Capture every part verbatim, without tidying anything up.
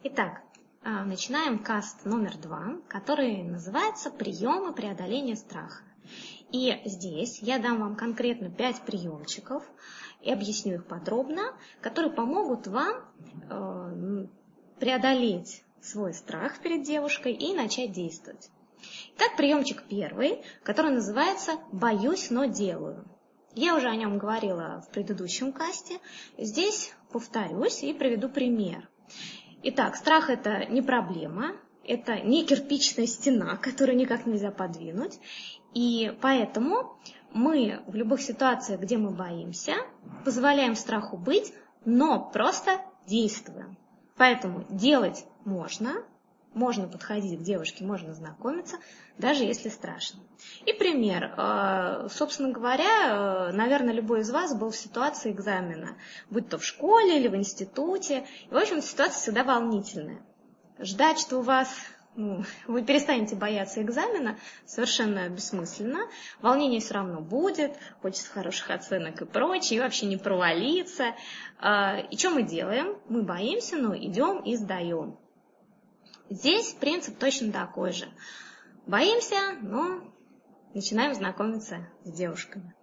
Итак, начинаем каст номер два, который называется «Приемы преодоления страха». И здесь я дам вам конкретно пять приемчиков и объясню их подробно, которые помогут вам э, преодолеть свой страх перед девушкой и начать действовать. Итак, приемчик первый, который называется «Боюсь, но делаю». Я уже о нем говорила в предыдущем касте. Здесь повторюсь и приведу пример. Итак, страх – это не проблема, это не кирпичная стена, которую никак нельзя подвинуть. И поэтому мы в любых ситуациях, где мы боимся, позволяем страху быть, но просто действуем. Поэтому делать можно, можно подходить к девушке, можно знакомиться, даже если страшно. И пример. Собственно говоря, наверное, любой из вас был в ситуации экзамена, будь то в школе или в институте. И, в общем, ситуация всегда волнительная. Ждать, что у вас... Ну, вы перестанете бояться экзамена, совершенно бессмысленно. Волнение все равно будет, хочется хороших оценок и прочее, и вообще не провалиться. И что мы делаем? Мы боимся, но идем и сдаем. Здесь принцип точно такой же. Боимся, но начинаем знакомиться с девушками.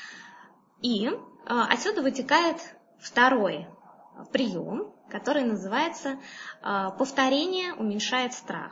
И отсюда вытекает второй прием, который называется «Повторение уменьшает страх».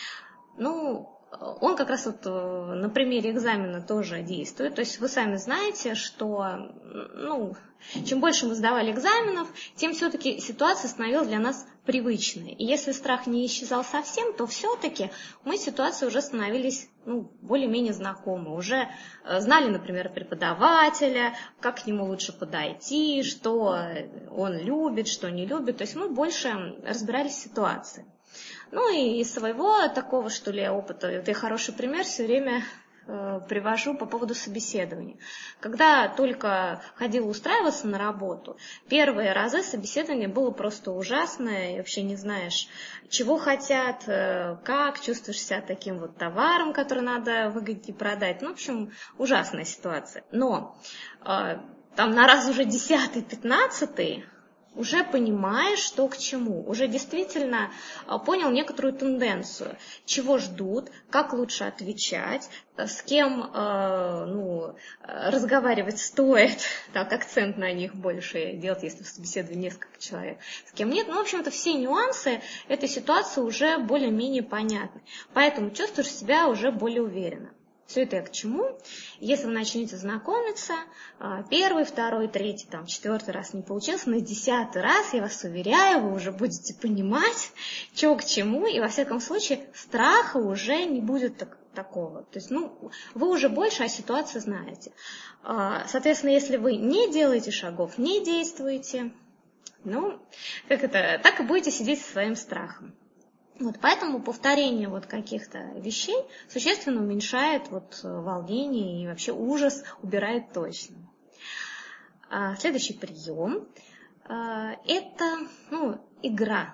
Ну, он как раз вот на примере экзамена тоже действует. То есть вы сами знаете, что ну, чем больше мы сдавали экзаменов, тем все-таки ситуация становилась для нас привычной. И если страх не исчезал совсем, то все-таки мы с ситуацией уже становились ну, более-менее знакомы. Уже знали, например, преподавателя, как к нему лучше подойти, что он любит, что не любит. То есть мы больше разбирались в ситуации. Ну и из своего такого, что ли, опыта, это я хороший пример все время э, привожу по поводу собеседования. Когда только ходила устраиваться на работу, первые разы собеседование было просто ужасное, и вообще не знаешь, чего хотят, э, как, чувствуешь себя таким вот товаром, который надо выгоднее продать. Ну, в общем, ужасная ситуация. Но э, там на раз уже десятый, пятнадцатый уже понимаешь, что к чему, уже действительно понял некоторую тенденцию, чего ждут, как лучше отвечать, с кем э, ну, разговаривать стоит, так акцент на них больше делать, если в собеседовании несколько человек, с кем нет. Ну, в общем-то, все нюансы этой ситуации уже более-менее понятны, поэтому чувствуешь себя уже более уверенно. Все это я к чему? Если вы начнете знакомиться, первый, второй, третий, там, четвертый раз не получился, на десятый раз, я вас уверяю, вы уже будете понимать, что к чему, и во всяком случае страха уже не будет так, такого. То есть, ну, вы уже больше о ситуации знаете. Соответственно, если вы не делаете шагов, не действуете, ну, как это, так и будете сидеть со своим страхом. Вот, поэтому повторение вот каких-то вещей существенно уменьшает вот волнение и вообще ужас убирает точно. А, следующий прием а, – это ну, игра.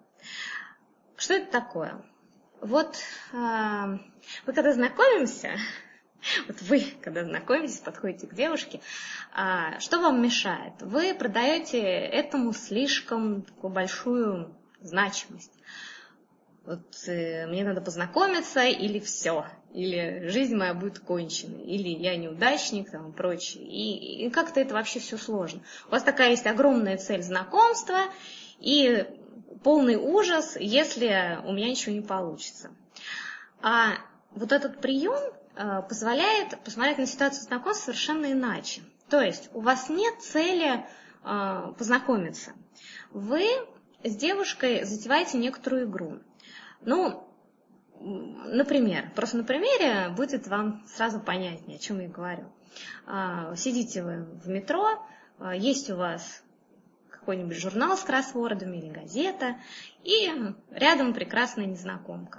Что это такое? Вот а, вы когда знакомимся, вот вы когда знакомитесь, подходите к девушке, а, что вам мешает? Вы придаете этому слишком такую большую значимость. Вот э, мне надо познакомиться, или все, или жизнь моя будет кончена, или я неудачник, там, и прочее. И, и как-то это вообще все сложно. У вас такая есть огромная цель знакомства, и полный ужас, если у меня ничего не получится. А вот этот прием э, позволяет посмотреть на ситуацию знакомства совершенно иначе. То есть у вас нет цели э, познакомиться. Вы с девушкой затеваете некоторую игру. Ну, например, просто на примере будет вам сразу понятнее, о чем я говорю. Сидите вы в метро, есть у вас какой-нибудь журнал с кроссвордами или газета, и рядом прекрасная незнакомка.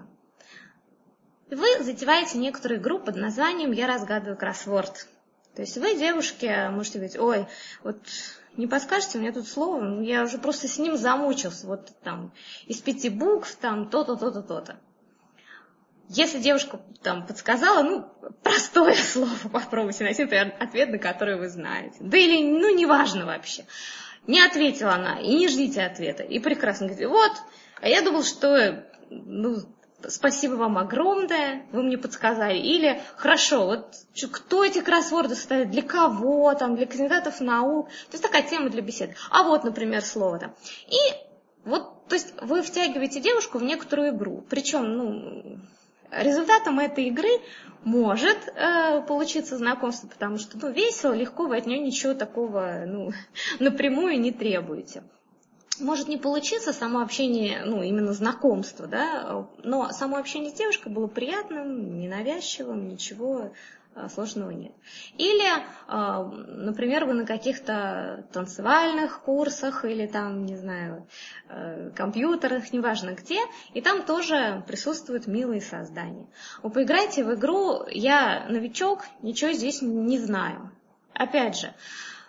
Вы затеваете некоторую игру под названием «Я разгадываю кроссворд». То есть вы, девушке, можете говорить: ой, вот не подскажете мне тут слово, ну, я уже просто с ним замучился, вот там из пяти букв, там то-то, то-то, то-то. Если девушка там подсказала, ну, простое слово, попробуйте найти ответ, на который вы знаете. Да или, ну, неважно вообще. Не ответила она, и не ждите ответа. И прекрасно говорите: вот, А я думал, что, ну, спасибо вам огромное, вы мне подсказали. Или, хорошо, вот кто эти кроссворды ставит, для кого, там, для кандидатов наук. То есть такая тема для беседы. А вот, например, слово там. И вот, то есть вы втягиваете девушку в некоторую игру. Причем, ну, результатом этой игры может э, получиться знакомство, потому что, ну, весело, легко, вы от нее ничего такого, ну, напрямую не требуете. Может не получиться само общение, ну, именно знакомство, да, но само общение с девушкой было приятным, ненавязчивым, ничего сложного нет. Или, например, вы на каких-то танцевальных курсах или там, не знаю, компьютерах, неважно где, и там тоже присутствуют милые создания. Вы поиграйте в игру «Я новичок, ничего здесь не знаю». Опять же,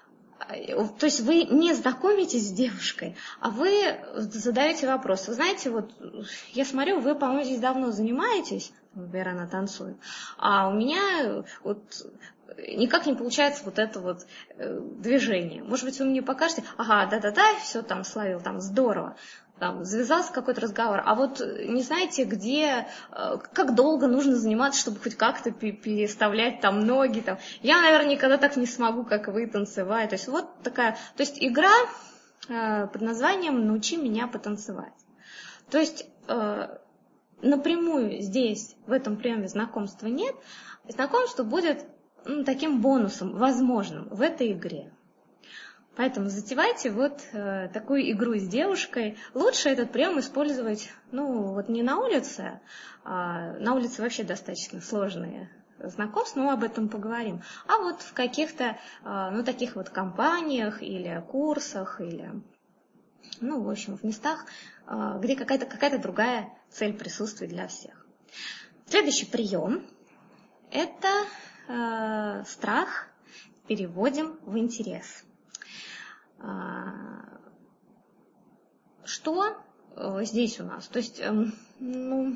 то есть вы не знакомитесь с девушкой, а вы задаете вопрос. Вы знаете, вот я смотрю, вы, по-моему, здесь давно занимаетесь, например, она танцует, а у меня вот никак не получается вот это вот движение. Может быть, вы мне покажете, ага, да-да-да, все там словил, там здорово. Там завязался какой-то разговор, а вот не знаете, где, как долго нужно заниматься, чтобы хоть как-то переставлять там ноги. Там. Я, наверное, никогда так не смогу, как вы, танцевать. То есть вот такая, то есть игра под названием «Научи меня потанцевать». То есть напрямую здесь, в этом приеме знакомства нет, знакомство будет ну, таким бонусом, возможным в этой игре. Поэтому затевайте вот э, такую игру с девушкой. Лучше этот прием использовать, ну, вот не на улице, а на улице вообще достаточно сложные знакомства, но об этом поговорим, а вот в каких-то, э, ну, таких вот компаниях или курсах, или, ну, в общем, в местах, э, где какая-то, какая-то другая цель присутствует для всех. Следующий прием – это э, страх переводим в интерес. Что здесь у нас? То есть, ну,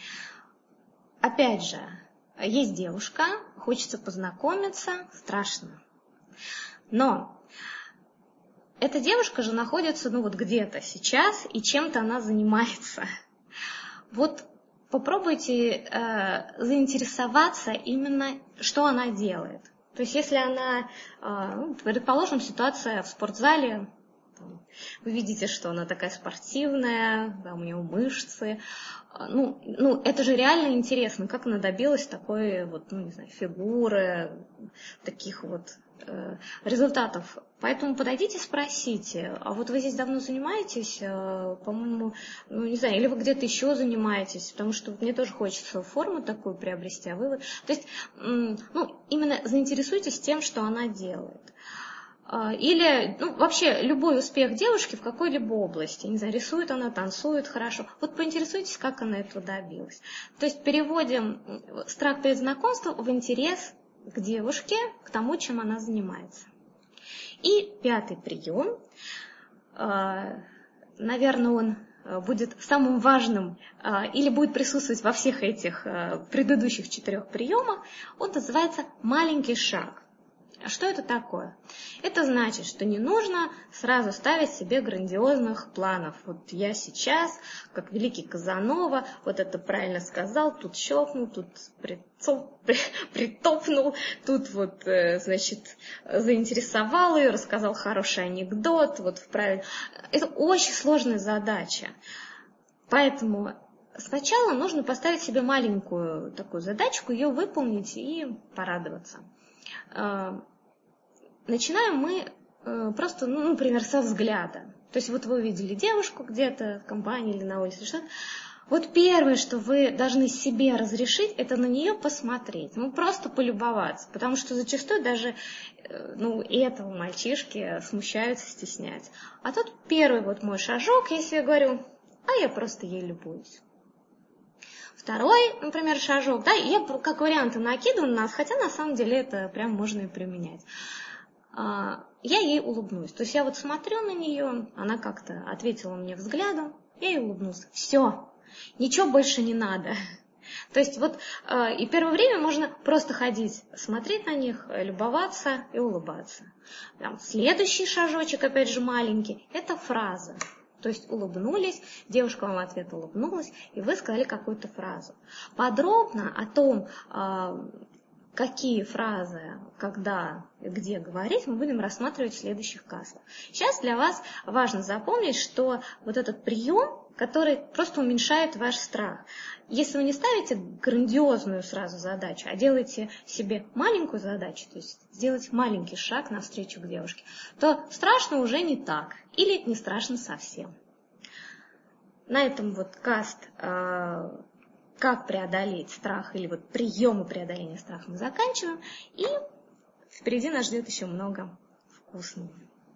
опять же, есть девушка, хочется познакомиться, страшно. Но эта девушка же находится, ну, вот где-то сейчас, и чем-то она занимается. Вот попробуйте э, заинтересоваться именно, что она делает. То есть, если она, ну, предположим, ситуация в спортзале, вы видите, что она такая спортивная, да, у нее мышцы, ну, ну, это же реально интересно, как она добилась такой вот, ну, не знаю, фигуры, таких вот э, результатов. Поэтому подойдите, спросите, а вот вы здесь давно занимаетесь, э, по-моему, ну, не знаю, или вы где-то еще занимаетесь, потому что мне тоже хочется форму такую приобрести, а вы... То есть, э, ну, именно заинтересуйтесь тем, что она делает. Или, ну, вообще, любой успех девушки в какой-либо области. Не знаю, рисует она, танцует хорошо. Вот поинтересуйтесь, как она этого добилась. То есть переводим страх перед знакомством в интерес к девушке, к тому, чем она занимается. И пятый прием. Наверное, он будет самым важным или будет присутствовать во всех этих предыдущих четырех приемах. Он называется «маленький шаг». А что это такое? Это значит, что не нужно сразу ставить себе грандиозных планов. Вот я сейчас, как великий Казанова, вот это правильно сказал, тут щелкнул, тут прицоп, притопнул, тут вот, значит, заинтересовал ее, рассказал хороший анекдот. Вот в правиль... Это очень сложная задача. Поэтому сначала нужно поставить себе маленькую такую задачку, ее выполнить и порадоваться. Начинаем мы просто, ну, например, со взгляда. То есть вот вы увидели девушку где-то в компании или на улице, что-то. Вот первое, что вы должны себе разрешить, это на нее посмотреть. Ну, просто полюбоваться. Потому что зачастую даже, ну, и этого мальчишки смущаются, стесняются. А тут первый вот мой шажок, если я говорю, а я просто ей любуюсь. Второй, например, шажок, да, я как варианты накидываю на нас, хотя на самом деле это прям можно и применять. Я ей улыбнусь. То есть я вот смотрю на нее, она как-то ответила мне взглядом, я ей улыбнулась. Все, ничего больше не надо. То есть вот и первое время можно просто ходить, смотреть на них, любоваться и улыбаться. Там, следующий шажочек, опять же маленький, это фраза. То есть улыбнулись, девушка вам в ответ улыбнулась, и вы сказали какую-то фразу. Подробно о том, какие фразы, когда, где говорить, мы будем рассматривать в следующих кастах. Сейчас для вас важно запомнить, что вот этот прием, который просто уменьшает ваш страх. Если вы не ставите грандиозную сразу задачу, а делаете себе маленькую задачу, то есть сделать маленький шаг навстречу к девушке, то страшно уже не так, или не страшно совсем. На этом вот каст «Как преодолеть страх» или вот приемы преодоления страха мы заканчиваем, и впереди нас ждет еще много вкусного.